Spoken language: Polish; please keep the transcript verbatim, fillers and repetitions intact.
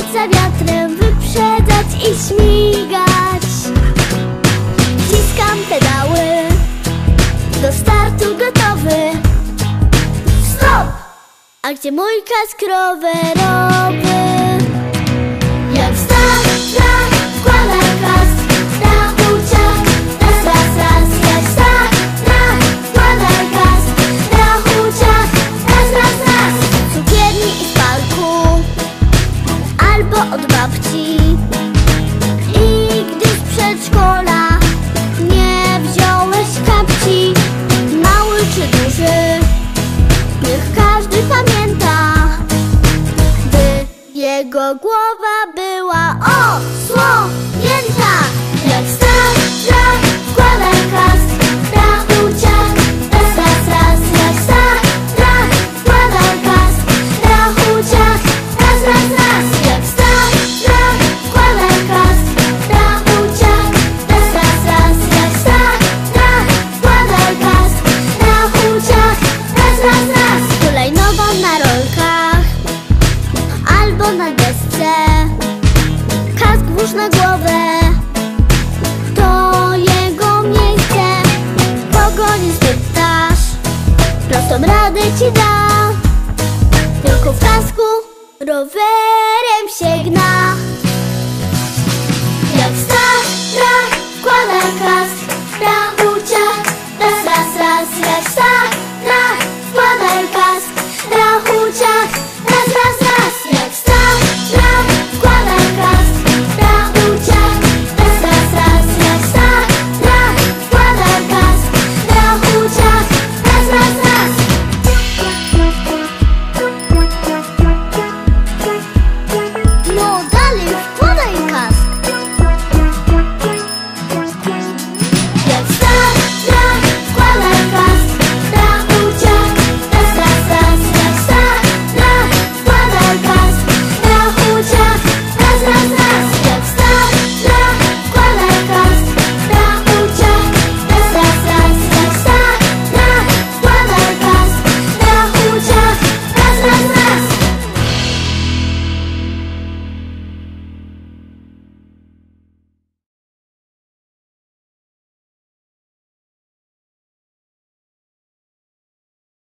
za wiatrem, wyprzedzać i śmigać. Wciskam pedały, do startu gotowy. Stop! A gdzie mój kask rowerowy? Jak start, start, wkładam kask, strachu ciach, raz, raz, raz. Jak start, start, wkładam kask, strachu ciach, raz, raz, raz. W cukierni i w parku, albo od babci. I gdy z przedszkola nie wziąłeś kapci, mały czy duży, niech każdy pamięta, by jego głowa była osłonięta. Jak start, start, wkładaj kask, strachu ciach, raz, raz, raz. Jak start, start, wkładaj kask, strachu ciach, raz, raz, raz. Jak start, start, wkładaj kask, strachu ciach, raz, raz, raz. Jak start, start, wkładaj kask, strachu ciach, raz, raz, raz. Hulajnogą na rolkach albo na desce, kask włóż na głowę, to jego miejsce. Kogo nie spytasz, prostą radę ci da, tylko w kasku rowerem się gna. Jak start, start, wkładaj kask, strachu ciach, raz, raz, raz. Jak start,